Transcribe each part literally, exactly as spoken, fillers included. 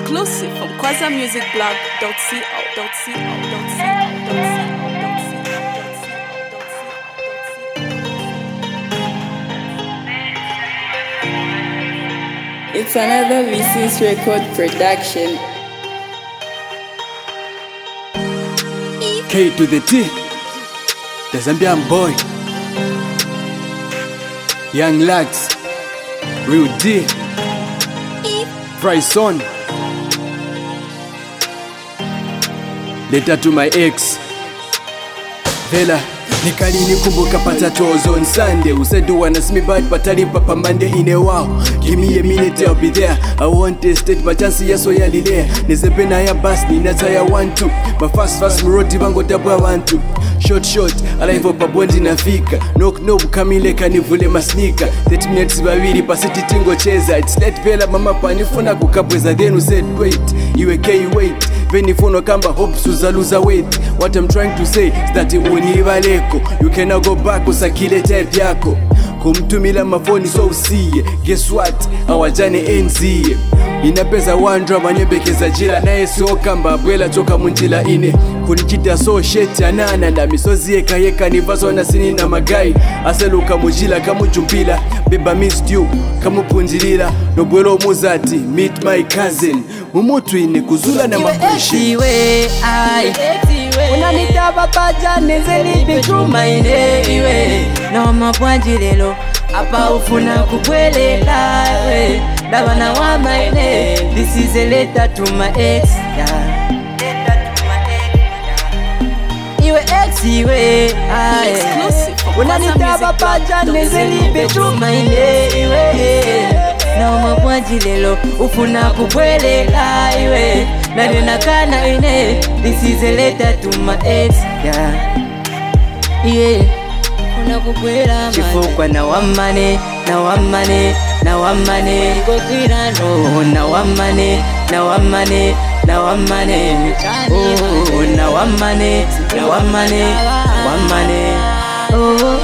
Exclusive from Kwaza Music Blog dot co. It's another V C's record production. K to the T, the Zambian boy, Young Lax, Real D, Bryson. Letter to my ex, Vela. Nikali nikumbuka pata toes on Sunday. Who said you wanna see me bad but I papa Monday in a wow. Give me a minute I'll be there. I want to state but chance ya so ya lile. Nizepena ya bus ni nata ya want to. But fast fast mroti bango tabu want to. Short short alive pa bondi nafika. Knock knock kamile kanivule masnika. thirty minutes bawiri pasiti tingo cheza. It's late vela mama panifuna kukabweza. Then who said wait, you a K wait. Venifono kamba hopes uzaluza weight. What I'm trying to say is that univaleko. You cannot go back usakile type yako. Kumtumila mafoni so usiye. Guess what? Awajane enziye. Inapeza wandra manyebekeza jila. Nae so kamba abwela toka munjila ine. Kunikita so sheti anana na misozi eka yeka nivazo na sini na magai. Aseluka mujila kamujumpila. Beba missed you kamupunjilila. Nobwelo muzati meet my cousin. Mumutu ine kuzula na mabushi. Iwe ai unanita papaja nezeli bituma ine iwe na mapwanji lelo apa ufuna kubwelela we dabana wa maine. This is a letter to my ex, yeah. Letter to my ex, yeah. Iwe ex iwe ai unanita papaja nezeli bituma ine iwe na mapwanji lelo ufuna kubwelela iwe nani nakana ine. This is a letter to my ex, yeah. Yeah. Una kukwela chifukwa na wamane na wamane na wamane ngokwira no na wamane na wamane na wamane oh na wamane na wamane wamane oh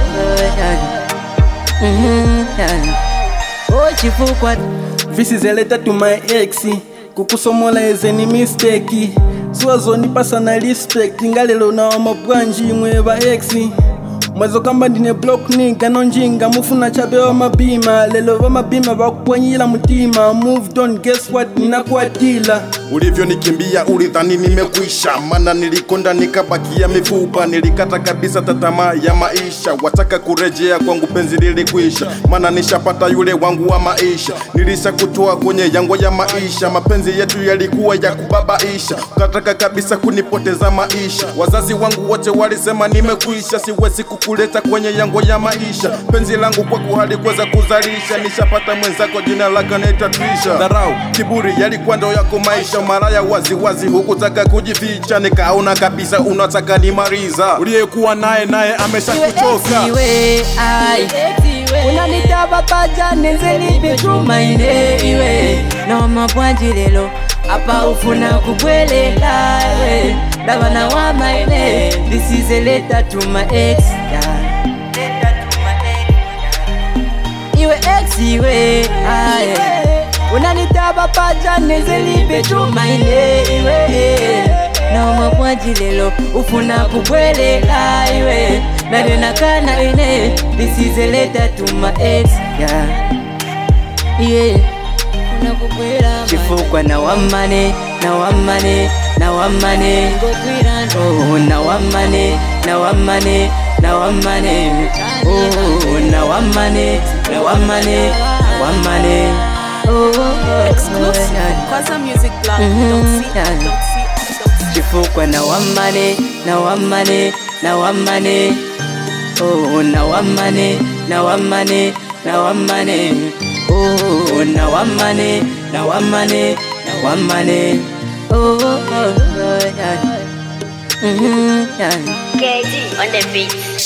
mhm oh chifukwa. This is a letter to my ex. Kukusomola eze ni mistake. Siwazo ni personal respect. Ngalelo na wamabwanji mweba ex. Mwezo kamba ndine block nigga nonjinga. Mufuna chabe wa mabima. Lelo wa mabima wakupwanyila mutima. Moved on, guess what? Ninakuatila. Ulivyo nikimbia ulidhani nimekwisha. Mana nilikonda nikabakia mifupa. Nilikata kabisa tatamaa ya maisha. Wataka kurejea kwangu penzi lilikwisha. Mana nishapata yule wangu wa maisha. Nilisha kutoa kwenye yango ya maisha. Mapenzi yetu yalikuwa ya kubabaisha. Ukataka kabisa kunipoteza maisha. Wazazi wangu wote walisema nimekwisha. Siwezi kukuleta kwenye yango ya maisha. Penzi langu kwa kuhalikuweza kuzalisha. Nishapata mwenzako jina lake naitwa Trisha. Dharau, kiburi yalikuwa ndo yako maisha. Maraya wazi wazi hukutaka kujificha. Nikaona kabisa unataka nimaliza. Uliyekuwa naye naye ameshakuchoka. Iwe ai unanita papaja nezeli bituma ine iwe na mapwanji lelo apa ufuna kubwelela we dabana wa maine. This is a letter to my ex, yeah. Letter to my ex, yeah. Iwe ex iwe ai unanita papaja nezeli bituma ine iwe na mapwanji lelo ufuna kubwelela iwe nani nakana ine. This is a letter to my ex, yeah. Yeah. Chifukwa na wamane na wamane na wamane oh na wamane na wamane na wamane oh na wamane na wamane wamane oh. Exclusive Kwaza Music Blog dot co. Chifukwa na wamane na wamane na wamane oh na wamane na wamane na wamane oh na wamane na wamane na wamane oh oh yeah. Mhm yeah. K G on the beat.